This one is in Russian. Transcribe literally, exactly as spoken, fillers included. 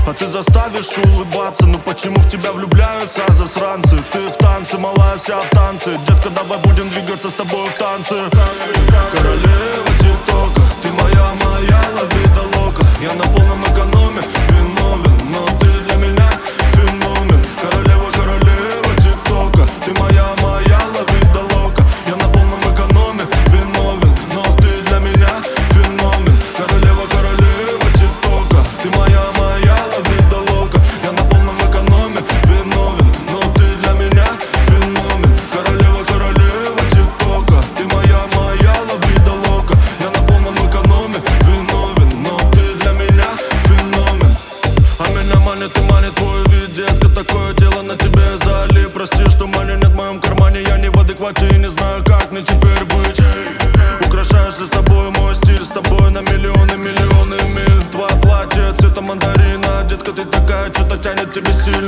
а ты заставишь улыбаться. Ну почему в тебя влюбляются засранцы? Ты в танце, малая вся в танце. Детка, давай будем двигаться с тобой в танце. Королева тик-тока, ты моя, моя лавида лока. Я на полном экономе, виновен, но ты для меня феномен. Королева, королева тик-тока, ты моя, моя лавида лока. Я на полном экономе, виновен, но ты для меня феномен. Королева, королева тик-тока, ты моя, моя лавида лока. Я на полном экономе, виновен, но ты для меня феномен. Королева, королева тик-тока, ты моя, моя лавида лока. Я на полном экономе, виновен, но ты для меня феномен. А меня манит и манит твой вид, детка, такое дело на тебе залип. Прости, что мани нет в моем кармане, я не в адеквате и не знаю, как мне теперь быть. Украшаешься с тобой, мой стиль, с тобой на миллионы, миллионы миль. Твое платье цвета мандарина, детка, ты такая, что-то тянет тебе сильно.